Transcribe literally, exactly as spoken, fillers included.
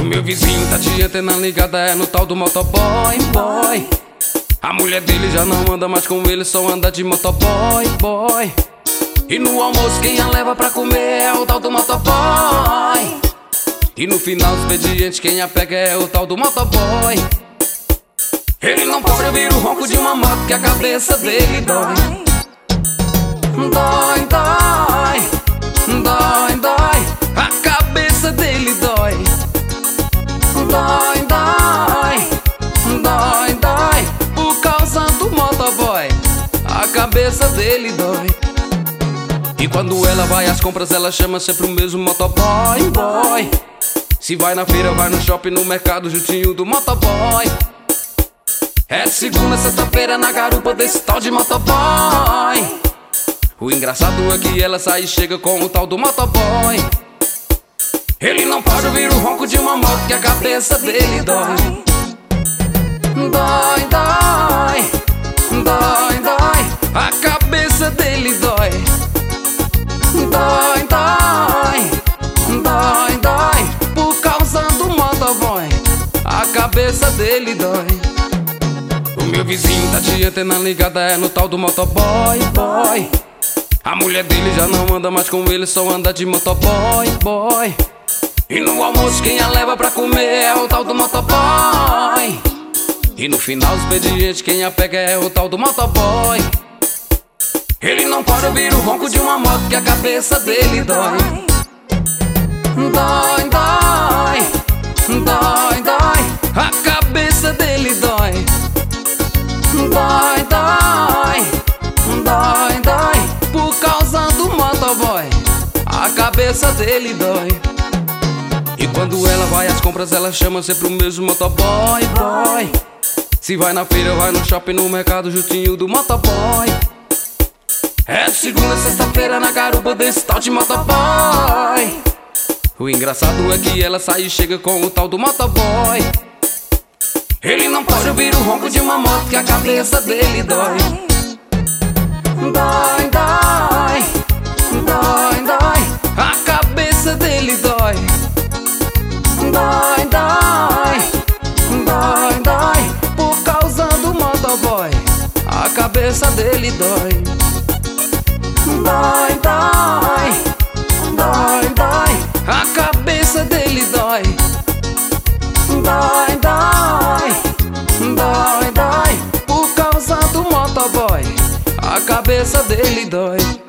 O meu vizinho tá de antena ligada, é no tal do motoboy, boy. A mulher dele já não anda mais com ele, só anda de motoboy, boy. E no almoço quem a leva pra comer é o tal do motoboy. E no final do expediente quem a pega é o tal do motoboy. Ele não pode ouvir o ronco de uma moto que a cabeça dele dói. Dói, dói, dói, dói. A cabeça dele dói. Dói, dói, dói, dói. Por causa do motoboy, a cabeça dele dói. E quando ela vai às compras ela chama sempre o mesmo motoboy, boy. Se vai na feira, vai no shopping, no mercado, juntinho do motoboy. É segunda, sexta-feira na garupa desse tal de motoboy. O engraçado é que ela sai e chega com o tal do motoboy. Ele não pode ouvir o ronco de uma moto que a cabeça dele dói. Dói, dói, dói, dói. A cabeça dele dói. Dói, dói, dói, dói. Por causa do motoboy, a cabeça dele dói. O meu vizinho tá de antena ligada, é no tal do motoboy, boy. A mulher dele já não anda mais com ele, só anda de motoboy, boy. E no almoço quem a leva pra comer é o tal do motoboy. E no final do expediente quem a pega é o tal do motoboy. Ele não pode ouvir o ronco de uma moto que a cabeça dele dói. Dói, dói, dói, dói. A cabeça dele dói. Dói, dói, dói, dói. Por causa do motoboy, a cabeça dele dói. E quando ela vai às compras ela chama sempre o mesmo motoboy, boy. Se vai na feira, vai no shopping, no mercado, juntinho do motoboy. É segunda, sexta-feira na garupa desse tal de motoboy. O engraçado é que ela sai e chega com o tal do motoboy. Ele não pode ouvir o ronco de uma moto que a cabeça dele dói. Dói, dói, dói, dói. A cabeça dele dói. Dói, dói, dói, dói. Por causa do motoboy, a cabeça dele dói. Dói, dói, dói, dói. A cabeça dele dói. Dói, dói, dói, dói. Por causa do motoboy, a cabeça dele dói.